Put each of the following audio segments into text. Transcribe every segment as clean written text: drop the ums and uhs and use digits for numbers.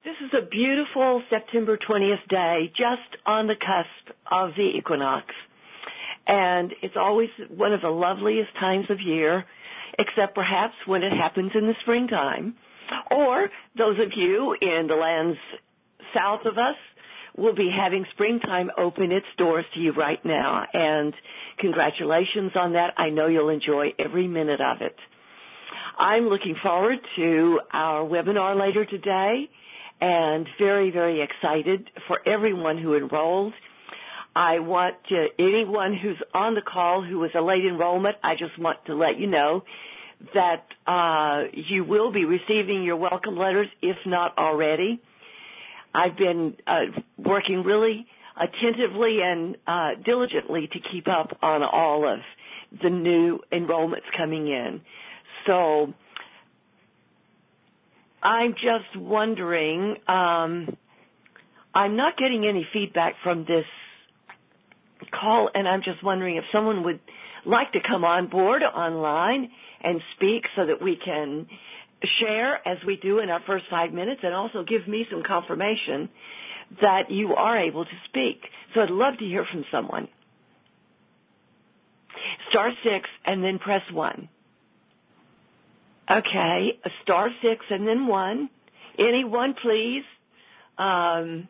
This is a beautiful September 20th day, just on the cusp of the equinox. And it's always one of the loveliest times of year, except perhaps when it happens in the springtime. Or those of you in the lands south of us will be having springtime open its doors to you right now. And congratulations on that. I know you'll enjoy every minute of it. I'm looking forward to our webinar later today and very, very excited for everyone who enrolled. I want anyone who's on the call who was a late enrollment, I just want to let you know that you will be receiving your welcome letters, if not already. I've been working really attentively and diligently to keep up on all of the new enrollments coming in. So I'm just wondering, I'm not getting any feedback from this call, and I'm just wondering if someone would like to come on board online and speak so that we can share as we do in our first 5 minutes and also give me some confirmation that you are able to speak. So I'd love to hear from someone. Star 6 and then press 1. Okay, star 6 and then 1. Anyone, please. I'm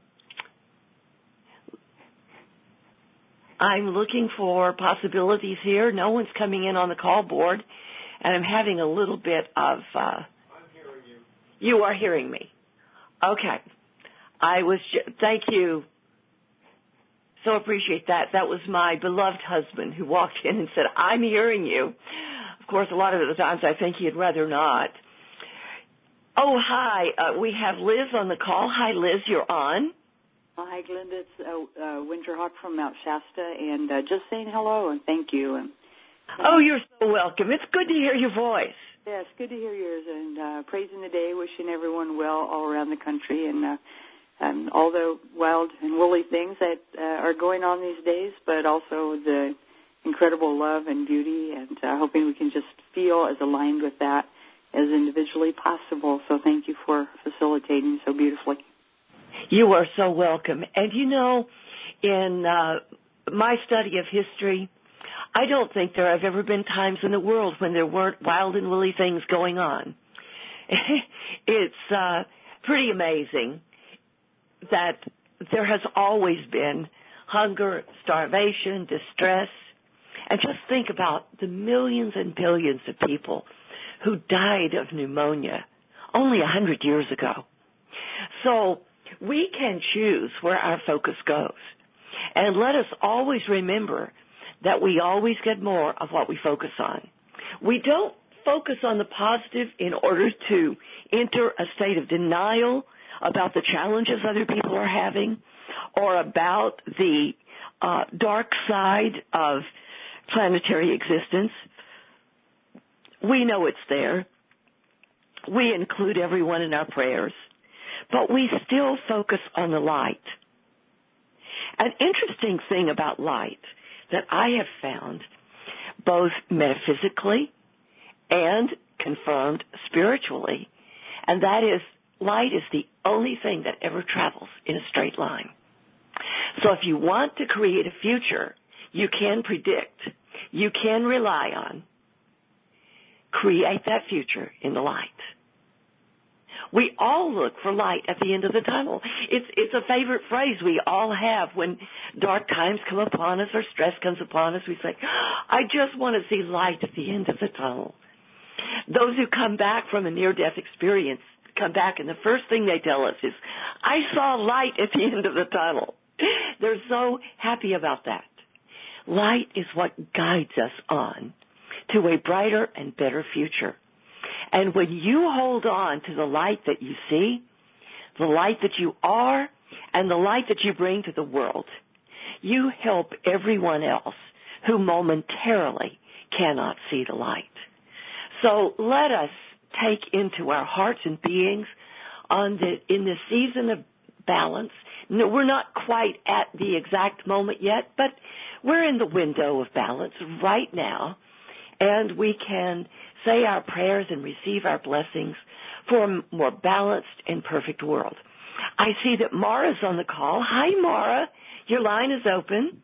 looking for possibilities here. No one's coming in on the call board, and I'm having a little bit of... I'm hearing you. You are hearing me. Okay. Thank you. So appreciate that. That was my beloved husband who walked in and said, I'm hearing you. Of course, a lot of the times I think he'd rather not. Oh, hi. We have Liz on the call. Hi, Liz. You're on. Hi, Glenda. It's Winterhawk from Mount Shasta, and just saying hello and thank you. Oh, you're so welcome. It's good to hear your voice. Yes, good to hear yours, and praising the day, wishing everyone well all around the country, and all the wild and woolly things that are going on these days, but also the incredible love and beauty, and hoping we can just feel as aligned with that as individually possible. So thank you for facilitating so beautifully. You are so welcome. And you know, in my study of history, I don't think there have ever been times in the world when there weren't wild and woolly things going on. It's pretty amazing that there has always been hunger, starvation, distress. And just think about the millions and billions of people who died of pneumonia only 100 years ago. So we can choose where our focus goes. And let us always remember that we always get more of what we focus on. We don't focus on the positive in order to enter a state of denial about the challenges other people are having or about the dark side of planetary existence. We know it's there. We include everyone in our prayers, but we still focus on the light. An interesting thing about light that I have found, both metaphysically and confirmed spiritually, and that is light is the only thing that ever travels in a straight line. So if you want to create a future you can predict, you can rely on, create that future in the light. We all look for light at the end of the tunnel. It's a favorite phrase we all have when dark times come upon us or stress comes upon us. We say, I just want to see light at the end of the tunnel. Those who come back from a near-death experience come back and the first thing they tell us is, I saw light at the end of the tunnel. They're so happy about that. Light is what guides us on to a brighter and better future. And when you hold on to the light that you see, the light that you are, and the light that you bring to the world, you help everyone else who momentarily cannot see the light. So let us take into our hearts and beings in the season of balance. No, we're not quite at the exact moment yet, but we're in the window of balance right now, and we can say our prayers and receive our blessings for a more balanced and perfect world. I see that Mara's on the call. Hi, Mara. Your line is open.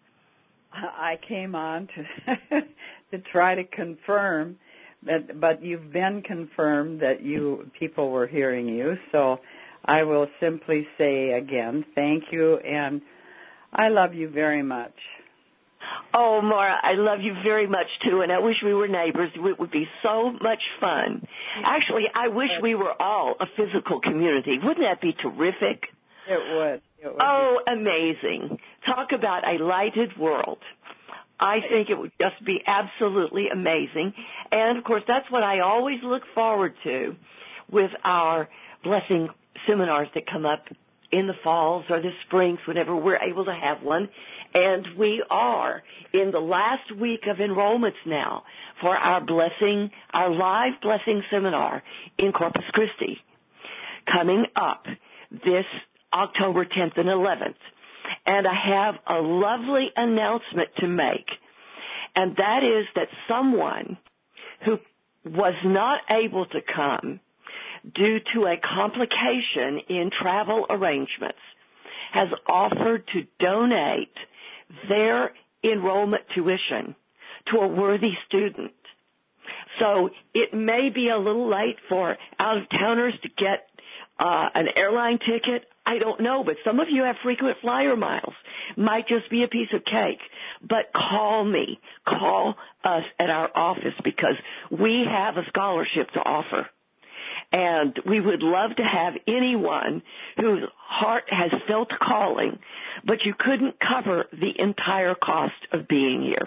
I came on to to try to confirm that, but you've been confirmed that people were hearing you. So I will simply say again, thank you, and I love you very much. Oh, Mara, I love you very much, too, and I wish we were neighbors. It would be so much fun. Actually, I wish we were all a physical community. Wouldn't that be terrific? It would. Oh, amazing. Talk about a lighted world. I think it would just be absolutely amazing. And, of course, that's what I always look forward to with our blessing seminars that come up in the falls or the springs, whenever we're able to have one. And we are in the last week of enrollments now for our live blessing seminar in Corpus Christi, coming up this October 10th and 11th. And I have a lovely announcement to make, and that is that someone who was not able to come due to a complication in travel arrangements has offered to donate their enrollment tuition to a worthy student. So it may be a little late for out-of-towners to get an airline ticket. I don't know, but some of you have frequent flyer miles. Might just be a piece of cake. But call me. Call us at our office because we have a scholarship to offer. And we would love to have anyone whose heart has felt calling, but you couldn't cover the entire cost of being here.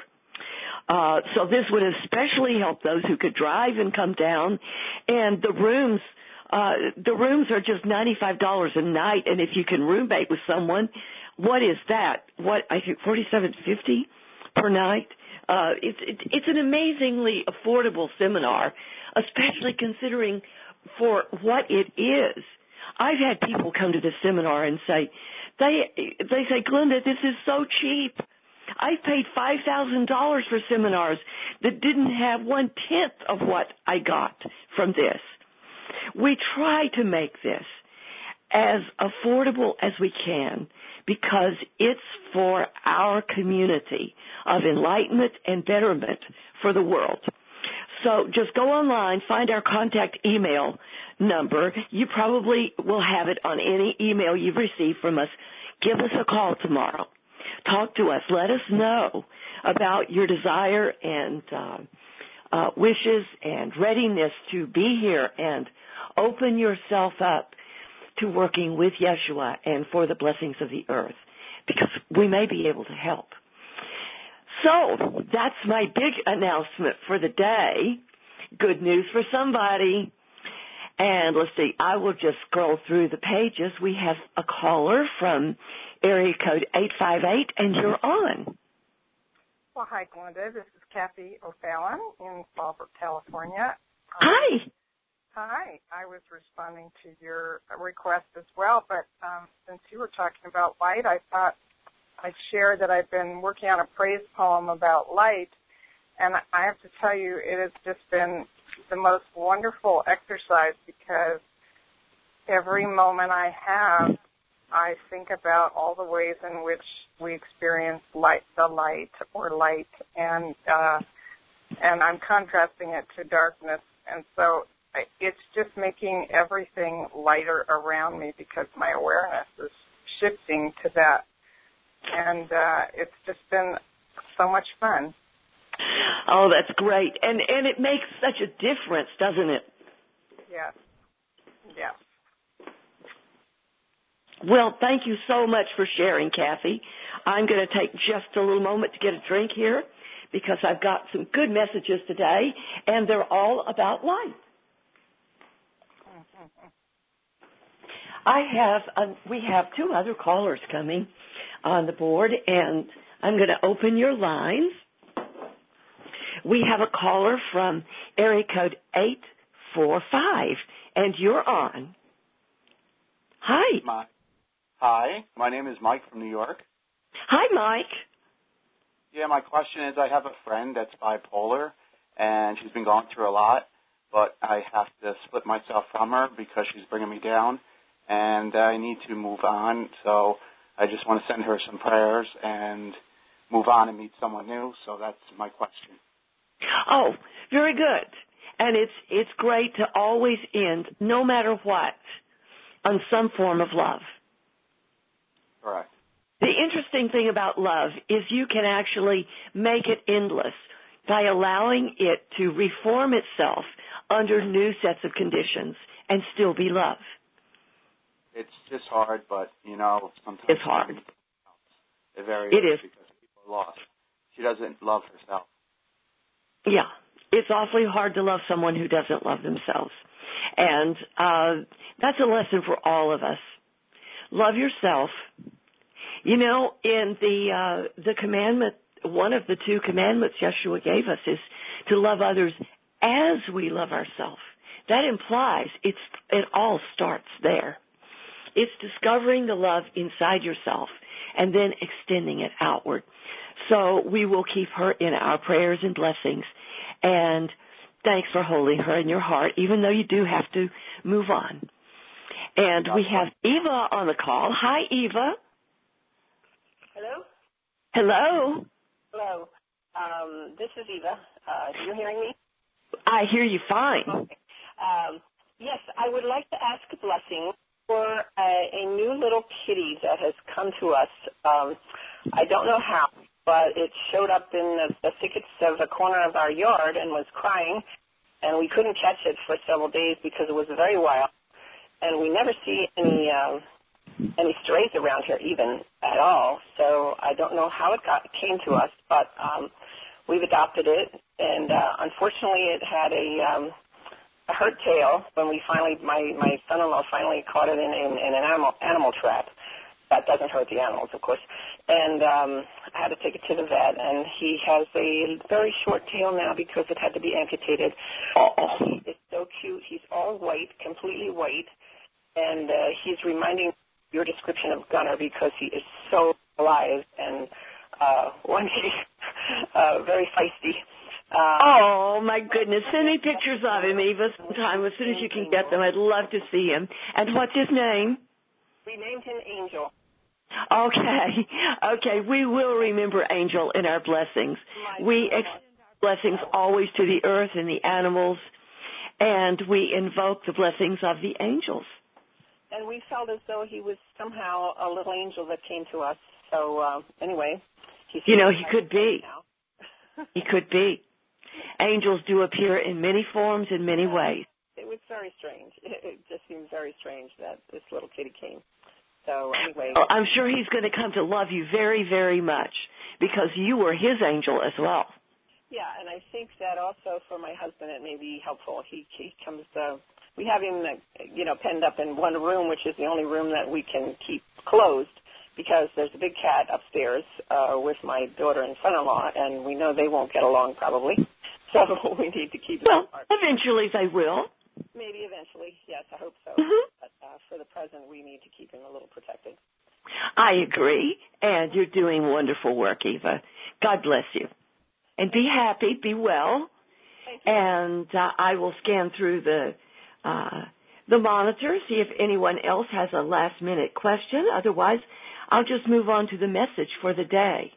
So this would especially help those who could drive and come down. And the rooms are just $95 a night. And if you can roommate with someone, what is that? I think $47.50 per night. It's an amazingly affordable seminar, especially considering for what it is. I've had people come to this seminar and say, they say, Glenda, this is so cheap. I've paid $5,000 for seminars that didn't have 1/10 of what I got from this. We try to make this as affordable as we can because it's for our community of enlightenment and betterment for the world. So just go online, find our contact email number. You probably will have it on any email you've received from us. Give us a call tomorrow. Talk to us. Let us know about your desire and wishes and readiness to be here and open yourself up to working with Yeshua and for the blessings of the earth because we may be able to help. So that's my big announcement for the day. Good news for somebody. And let's see, I will just scroll through the pages. We have a caller from area code 858, and you're on. Well, hi, Glenda. This is Kathy O'Fallon in Fallbrook, California. Hi. Hi. I was responding to your request as well, but since you were talking about light, I thought I'd share that I've been working on a praise poem about light, and I have to tell you, it has just been the most wonderful exercise because every moment I have, I think about all the ways in which we experience the light, and I'm contrasting it to darkness, and so it's just making everything lighter around me because my awareness is shifting to that. And it's just been so much fun. Oh, that's great. And it makes such a difference, doesn't it? Yes. Yes. Well, thank you so much for sharing, Kathy. I'm going to take just a little moment to get a drink here because I've got some good messages today, and they're all about light. We have two other callers coming on the board, and I'm going to open your lines. We have a caller from area code 845, and you're on. Hi. Hi, my name is Mike from New York. Hi, Mike. Yeah, my question is I have a friend that's bipolar, and she's been going through a lot, but I have to split myself from her because she's bringing me down. and I need to move on. So I just want to send her some prayers and move on and meet someone new. So that's my question. Oh, very good. And it's great to always end, no matter what, on some form of love. Correct. The interesting thing about love is you can actually make it endless by allowing it to reform itself under new sets of conditions and still be love. It's just hard, but, sometimes it's hard. It is because people are lost. She doesn't love herself. Yeah. It's awfully hard to love someone who doesn't love themselves. And that's a lesson for all of us. Love yourself. In the commandment, one of the 2 commandments Yeshua gave us is to love others as we love ourselves. That implies it all starts there. It's discovering the love inside yourself and then extending it outward. So we will keep her in our prayers and blessings. And thanks for holding her in your heart, even though you do have to move on. And we have Eva on the call. Hi, Eva. Hello? Hello. Hello. This is Eva. Are you hearing me? I hear you fine. Okay. Yes, I would like to ask a blessing for a new little kitty that has come to us. I don't know how, but it showed up in the thickets of a corner of our yard and was crying, and we couldn't catch it for several days because it was very wild, and we never see any strays around here even at all. So I don't know how it came to us, but we've adopted it, and unfortunately it had a hurt tail when we finally, my son-in-law finally caught it in an animal trap. That doesn't hurt the animals, of course. And I had to take it to the vet, and he has a very short tail now because it had to be amputated. He is so cute. He's all white, completely white, and he's reminding your description of Gunnar because he is so alive and very feisty. Oh, my goodness. Send me pictures of him, Eva, sometime. As soon as you can get them, I'd love to see him. And what's his name? We named him Angel. Okay. We will remember Angel in our blessings. We extend our blessings always to the earth and the animals, and we invoke the blessings of the angels. And we felt as though he was somehow a little angel that came to us. So, anyway. He could be. He could be. Angels do appear in many forms, in many ways. It was very strange. It just seemed very strange that this little kitty came. So anyway. Well, I'm sure he's going to come to love you very, very much because you were his angel as well. Yeah, and I think that also for my husband it may be helpful. He comes, we have him, penned up in one room, which is the only room that we can keep closed because there's a big cat upstairs with my daughter and son-in-law, and we know they won't get along probably. So we need to keep it apart. Eventually they will. Maybe eventually, yes, I hope so. Mm-hmm. But for the present, we need to keep him a little protected. I agree, and you're doing wonderful work, Eva. God bless you. And be happy, be well. Thank you. And I will scan through the monitor, see if anyone else has a last-minute question. Otherwise, I'll just move on to the message for the day.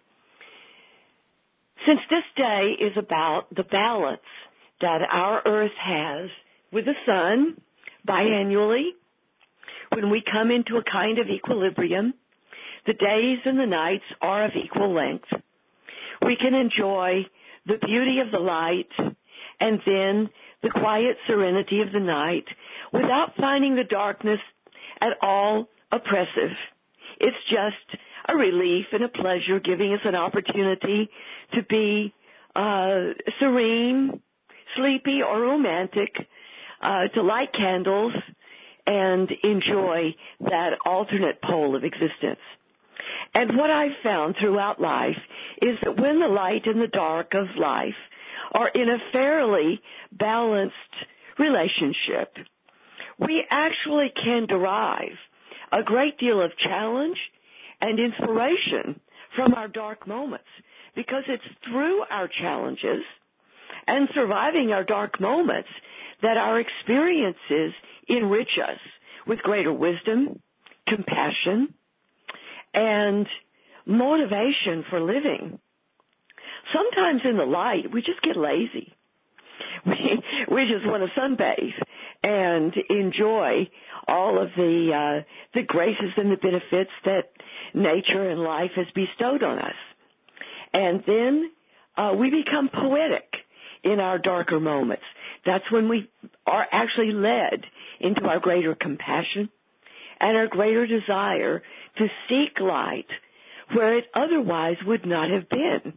Since this day is about the balance that our earth has with the sun biannually, when we come into a kind of equilibrium, the days and the nights are of equal length. We can enjoy the beauty of the light and then the quiet serenity of the night without finding the darkness at all oppressive. It's just a relief and a pleasure, giving us an opportunity to be serene, sleepy, or romantic, to light candles and enjoy that alternate pole of existence. And what I've found throughout life is that when the light and the dark of life are in a fairly balanced relationship, we actually can derive a great deal of challenge and inspiration from our dark moments, because it's through our challenges and surviving our dark moments that our experiences enrich us with greater wisdom, compassion, and motivation for living. Sometimes in the light, we just get lazy. We just want to sunbathe and enjoy all of the graces and the benefits that nature and life has bestowed on us. And then we become poetic in our darker moments. That's when we are actually led into our greater compassion and our greater desire to seek light where it otherwise would not have been.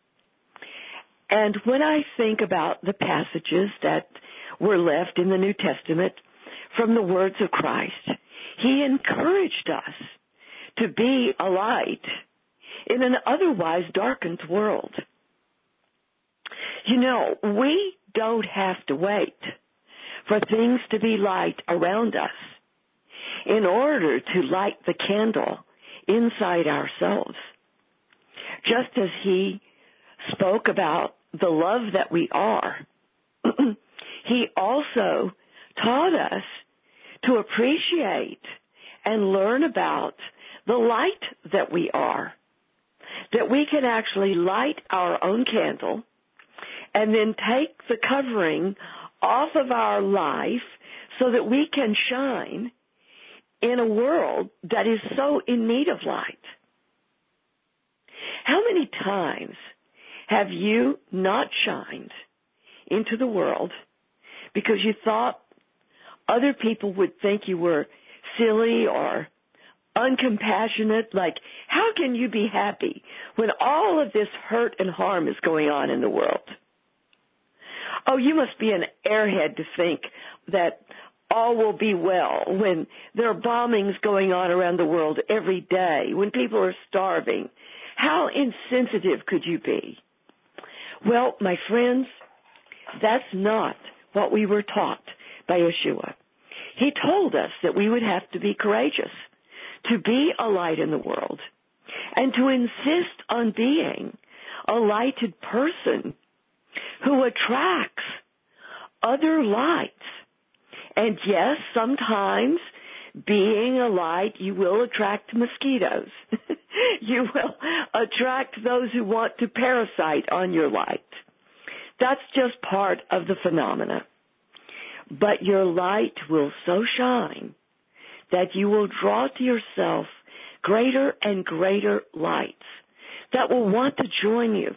And when I think about the passages that were left in the New Testament from the words of Christ, he encouraged us to be a light in an otherwise darkened world. You know, we don't have to wait for things to be light around us in order to light the candle inside ourselves. Just as he spoke about the love that we are, he also taught us to appreciate and learn about the light that we are, that we can actually light our own candle and then take the covering off of our life so that we can shine in a world that is so in need of light. How many times have you not shined into the world because you thought other people would think you were silly or uncompassionate? Like, how can you be happy when all of this hurt and harm is going on in the world? Oh, you must be an airhead to think that all will be well when there are bombings going on around the world every day, when people are starving. How insensitive could you be? Well, my friends, that's not what we were taught by Yeshua. He told us that we would have to be courageous, to be a light in the world, and to insist on being a lighted person who attracts other lights. And yes, sometimes being a light, you will attract mosquitoes. You will attract those who want to parasite on your light. That's just part of the phenomena. But your light will so shine that you will draw to yourself greater and greater lights that will want to join you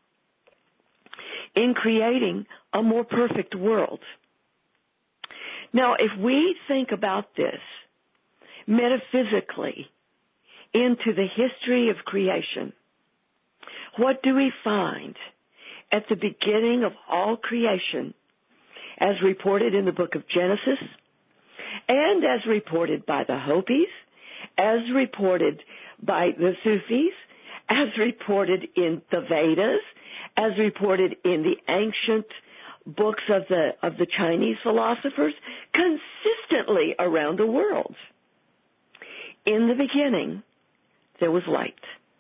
in creating a more perfect world. Now, if we think about this metaphysically into the history of creation, what do we find at the beginning of all creation, as reported in the book of Genesis, and as reported by the Hopis, as reported by the Sufis, as reported in the Vedas, as reported in the ancient books of the Chinese philosophers, consistently around the world? In the beginning, there was light.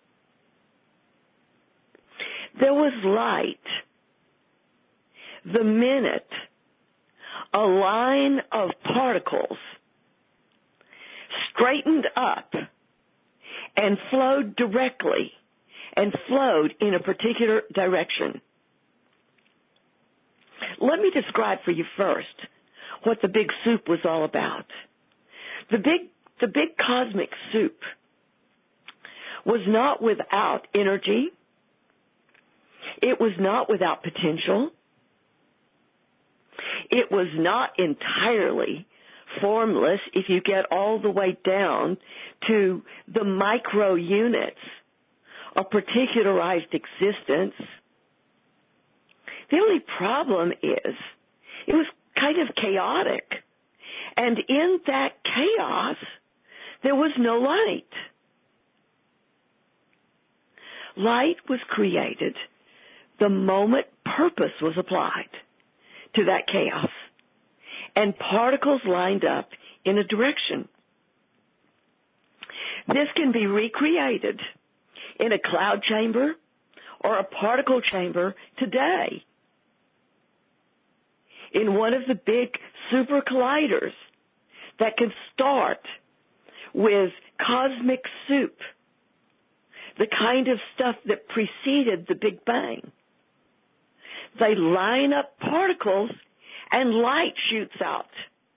There was light the minute a line of particles straightened up and flowed directly and flowed in a particular direction. Let me describe for you first what the big soup was all about. The big cosmic soup was not without energy. It was not without potential. It was not entirely formless if you get all the way down to the micro units of particularized existence. The only problem is it was kind of chaotic. And in that chaos, there was no light. Light was created the moment purpose was applied to that chaos, and particles lined up in a direction. This can be recreated in a cloud chamber or a particle chamber today. In one of the big super colliders that can start with cosmic soup, the kind of stuff that preceded the Big Bang. They line up particles and light shoots out.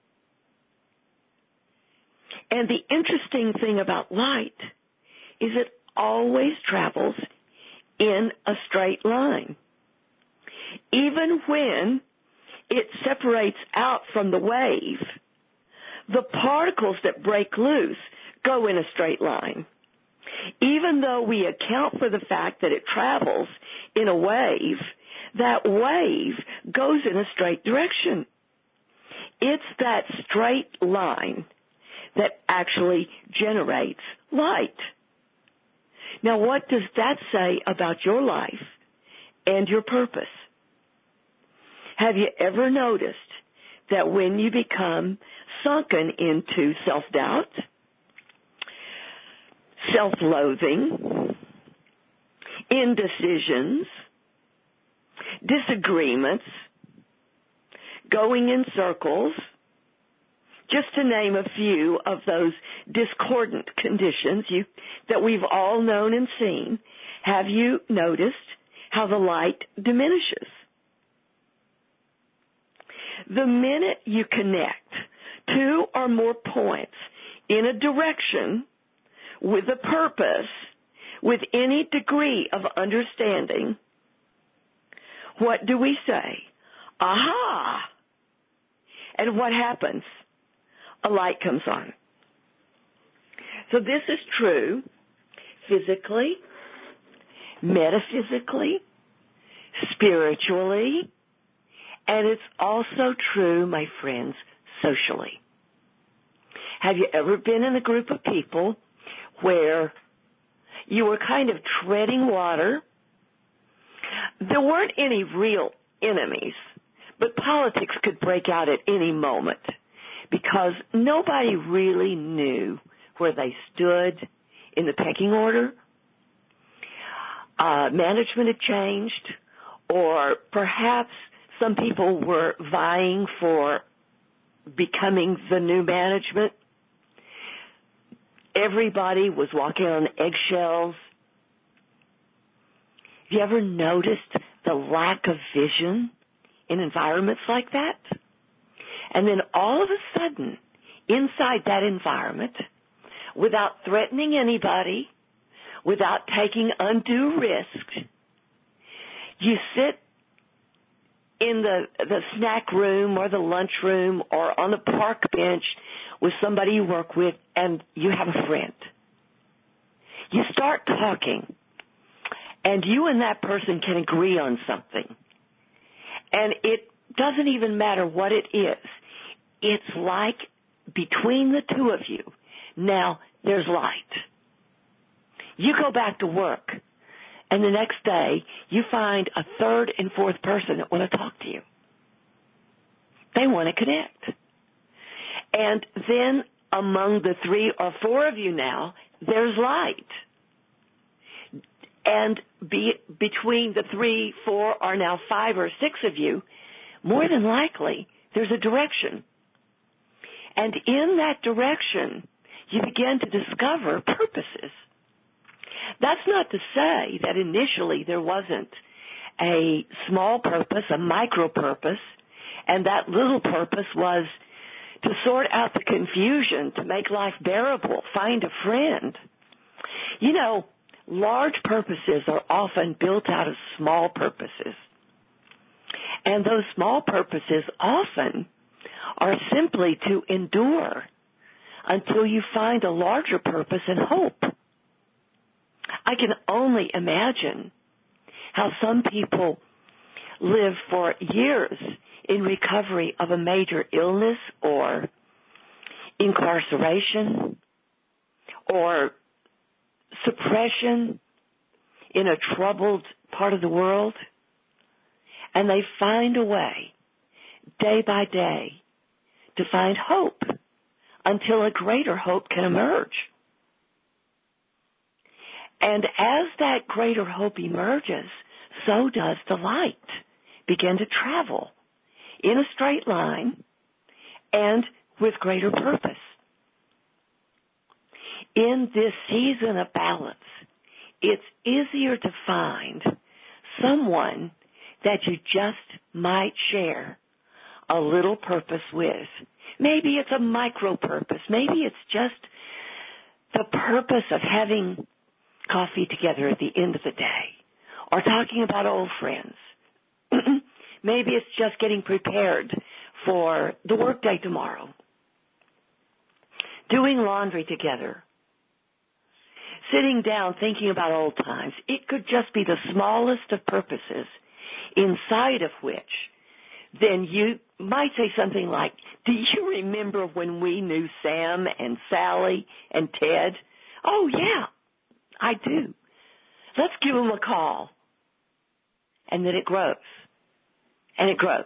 And the interesting thing about light is it always travels in a straight line. Even when it separates out from the wave, the particles that break loose go in a straight line. Even though we account for the fact that it travels in a wave, that wave goes in a straight direction. It's that straight line that actually generates light. Now, what does that say about your life and your purpose? Have you ever noticed that when you become sunken into self-doubt, self-loathing, indecisions, disagreements, going in circles, just to name a few of those discordant conditions that we've all known and seen, have you noticed how the light diminishes? The minute you connect two or more points in a direction with a purpose, with any degree of understanding, what do we say? Aha! And what happens? A light comes on. So this is true physically, metaphysically, spiritually, and it's also true, my friends, socially. Have you ever been in a group of people where you were kind of treading water? There weren't any real enemies, but politics could break out at any moment because nobody really knew where they stood in the pecking order. Management had changed, or perhaps some people were vying for becoming the new management. Everybody was walking on eggshells. Have you ever noticed the lack of vision in environments like that? And then all of a sudden, inside that environment, without threatening anybody, without taking undue risk, you sit in the snack room or the lunch room or on the park bench with somebody you work with, and you have a friend. You start talking, and you and that person can agree on something. And it doesn't even matter what it is. It's like between the two of you, now there's light. You go back to work, and the next day you find a third and fourth person that want to talk to you. They want to connect. And then among the 3 or 4 of you now, there's light. And between the 3, 4, or now 5 or 6 of you, more than likely, there's a direction. And in that direction, you begin to discover purposes. That's not to say that initially there wasn't a small purpose, a micro purpose, and that little purpose was to sort out the confusion, to make life bearable, find a friend. You know, large purposes are often built out of small purposes. And those small purposes often are simply to endure until you find a larger purpose and hope. I can only imagine how some people live for years in recovery of a major illness or incarceration or suppression in a troubled part of the world, and they find a way day by day to find hope until a greater hope can emerge. And as that greater hope emerges, so does the light begin to travel in a straight line and with greater purpose. In this season of balance, it's easier to find someone that you just might share a little purpose with. Maybe it's a micro purpose. Maybe it's just the purpose of having coffee together at the end of the day or talking about old friends. Maybe it's just getting prepared for the workday tomorrow, doing laundry together, sitting down thinking about old times. It could just be the smallest of purposes, inside of which then you might say something like, do you remember when we knew Sam and Sally and Ted? Oh, yeah, I do. Let's give them a call. And then it grows. And it grows.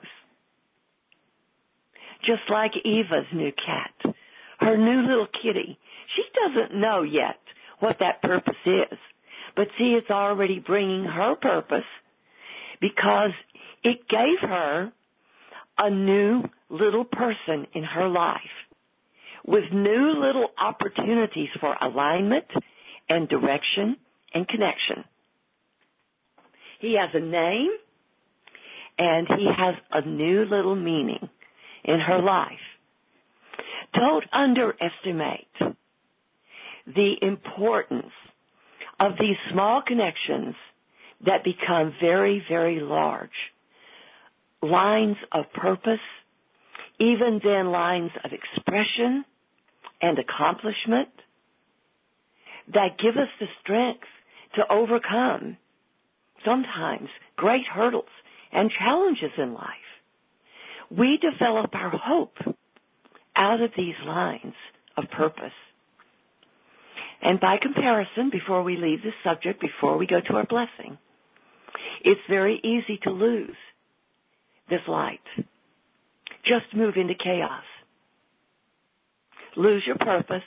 Just like Eva's new cat, her new little kitty. She doesn't know yet what that purpose is. But see, it's already bringing her purpose because it gave her a new little person in her life with new little opportunities for alignment and direction and connection. He has a name and he has a new little meaning in her life. Don't underestimate the importance of these small connections that become very, very large. Lines of purpose, even then lines of expression and accomplishment that give us the strength to overcome sometimes great hurdles and challenges in life. We develop our hope out of these lines of purpose. And by comparison, before we leave this subject, before we go to our blessing, it's very easy to lose this light. Just move into chaos. Lose your purpose.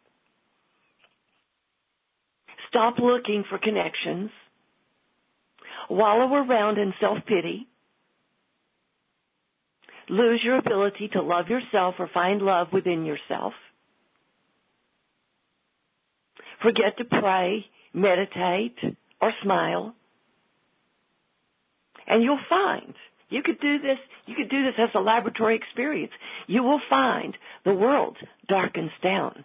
Stop looking for connections. Wallow around in self-pity. Lose your ability to love yourself or find love within yourself. Forget to pray, meditate, or smile. And you'll find, you could do this as a laboratory experience. You will find the world darkens down.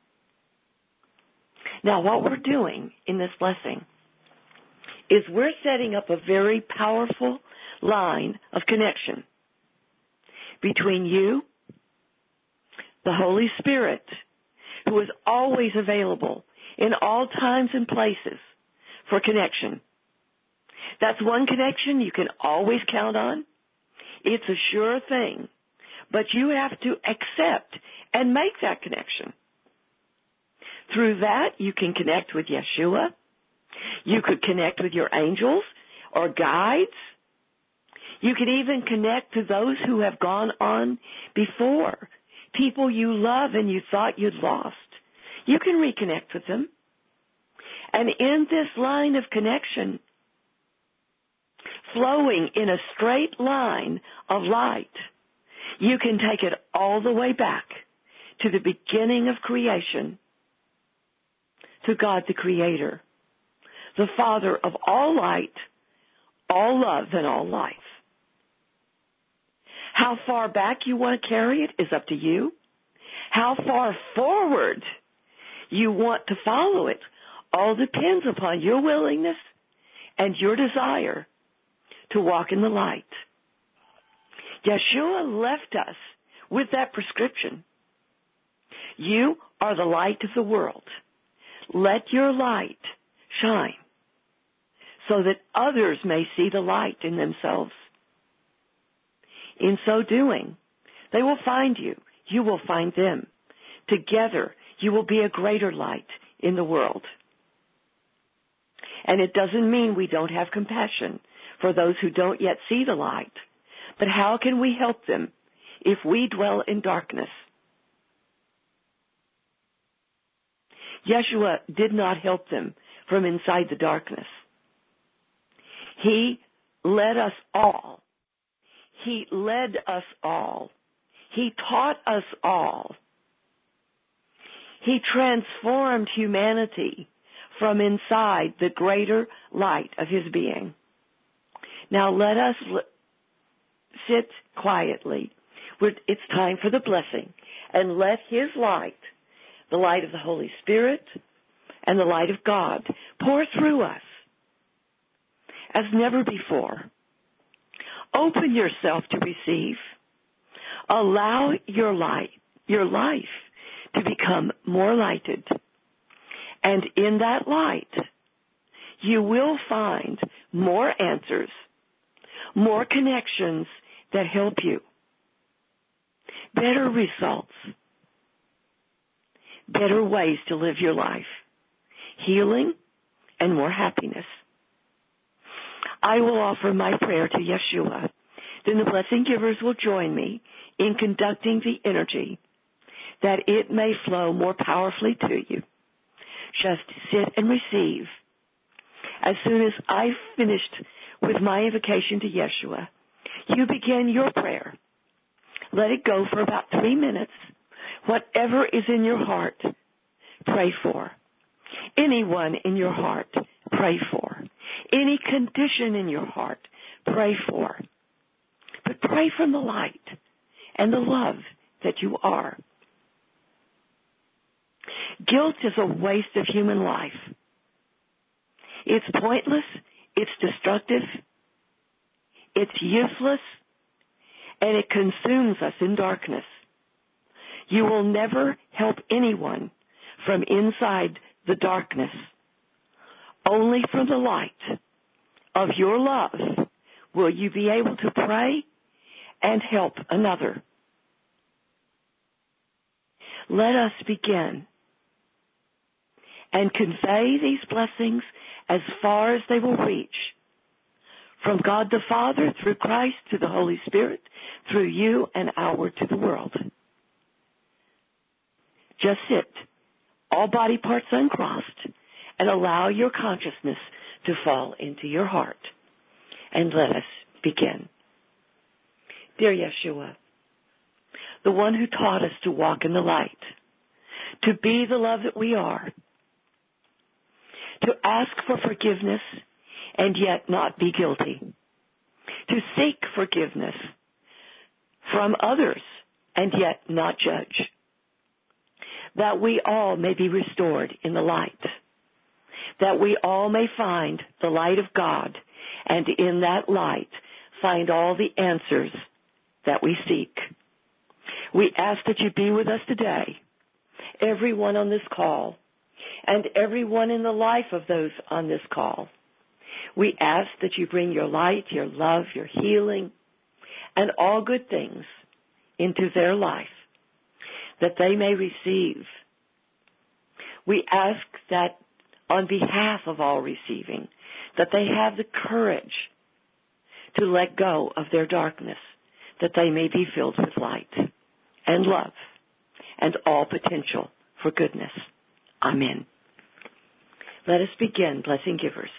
Now, what we're doing in this blessing is we're setting up a very powerful line of connection between you, the Holy Spirit, who is always available in all times and places for connection. That's one connection you can always count on. It's a sure thing. But you have to accept and make that connection. Through that, you can connect with Yeshua. You could connect with your angels or guides. You could even connect to those who have gone on before, people you love and you thought you'd lost. You can reconnect with them. And in this line of connection, flowing in a straight line of light, you can take it all the way back to the beginning of creation, to God the Creator, the Father of all light, all love, and all life. How far back you want to carry it is up to you. How far forward you want to follow it all depends upon your willingness and your desire to walk in the light. Yeshua left us with that prescription. You are the light of the world. Let your light shine so that others may see the light in themselves. In so doing, they will find you. You will find them. Together, you will be a greater light in the world. And it doesn't mean we don't have compassion for those who don't yet see the light. But how can we help them if we dwell in darkness? Yeshua did not help them from inside the darkness. He led us all. He led us all. He taught us all. He transformed humanity from inside the greater light of his being. Now let us sit quietly. It's time for the blessing. And let his light, the light of the Holy Spirit and the light of God, pour through us as never before. Open yourself to receive. Allow your life to become more lighted. And in that light, you will find more answers, more connections that help you, better results, better ways to live your life, healing, and more happiness. I will offer my prayer to Yeshua. Then the blessing givers will join me in conducting the energy that it may flow more powerfully to you. Just sit and receive. As soon as I've finished with my invocation to Yeshua, you begin your prayer. Let it go for about 3 minutes. Whatever is in your heart, pray for. Anyone in your heart, pray for. Any condition in your heart, pray for. But pray from the light and the love that you are. Guilt is a waste of human life. It's pointless, it's destructive, it's useless, and it consumes us in darkness. You will never help anyone from inside the darkness. Only from the light of your love will you be able to pray and help another. Let us begin and convey these blessings as far as they will reach, from God the Father, through Christ, to the Holy Spirit, through you and outward to the world. Just sit, all body parts uncrossed, and allow your consciousness to fall into your heart. And let us begin. Dear Yeshua, the one who taught us to walk in the light, to be the love that we are, to ask for forgiveness and yet not be guilty, to seek forgiveness from others and yet not judge, that we all may be restored in the light, that we all may find the light of God, and in that light find all the answers that we seek. We ask that you be with us today, everyone on this call, and everyone in the life of those on this call. We ask that you bring your light, your love, your healing, and all good things into their life, that they may receive. We ask that on behalf of all receiving, that they have the courage to let go of their darkness, that they may be filled with light and love and all potential for goodness. Amen. Let us begin, blessing givers.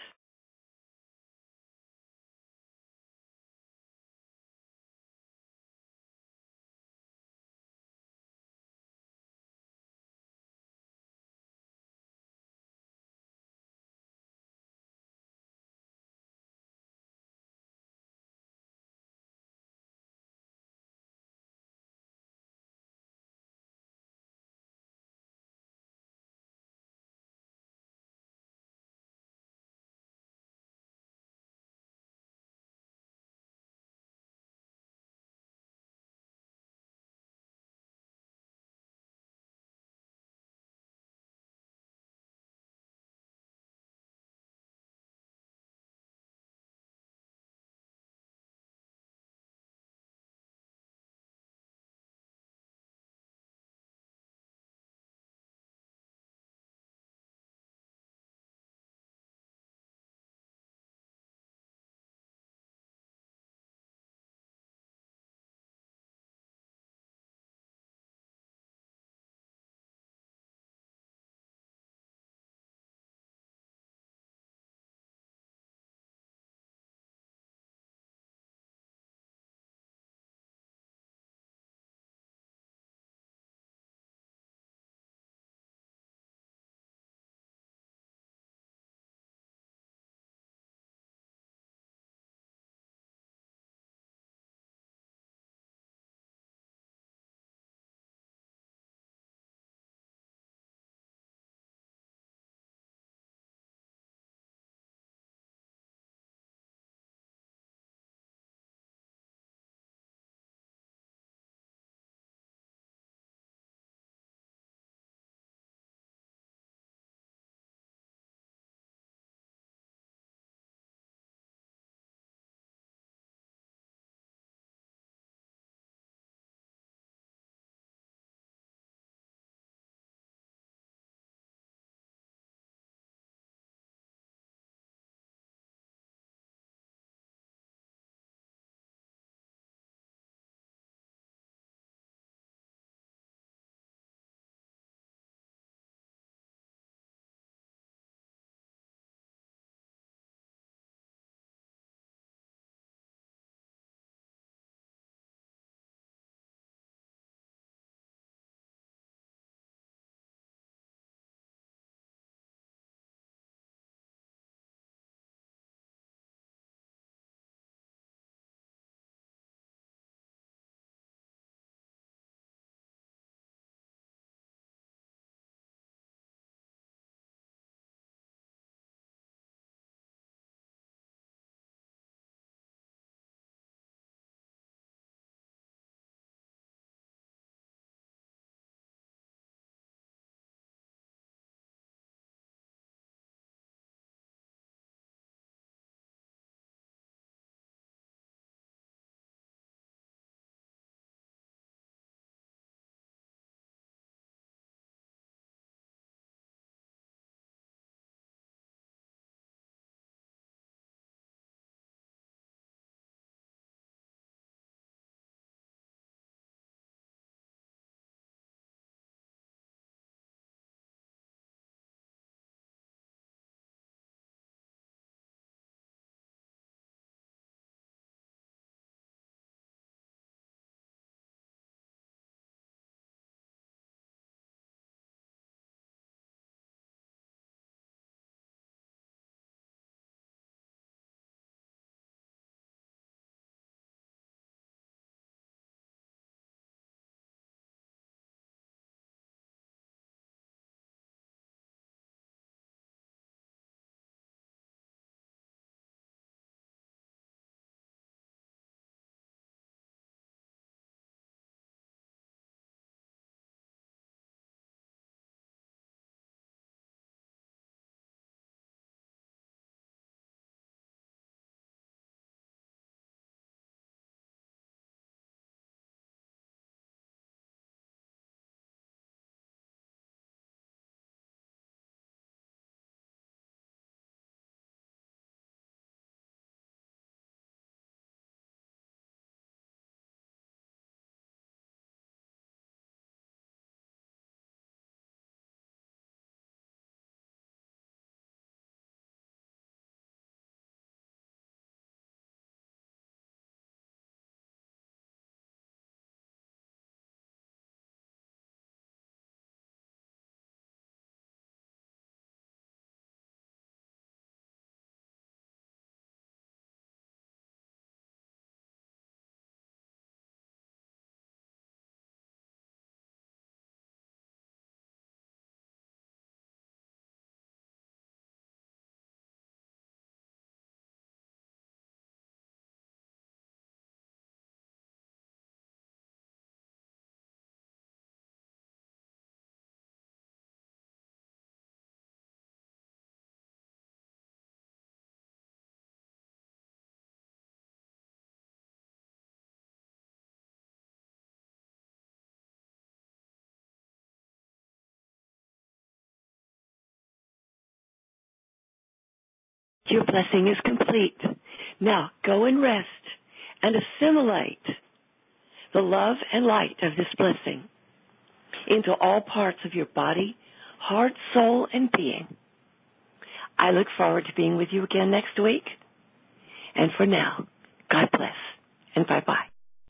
Your blessing is complete. Now go and rest and assimilate the love and light of this blessing into all parts of your body, heart, soul, and being. I look forward to being with you again next week. And for now, God bless and bye-bye.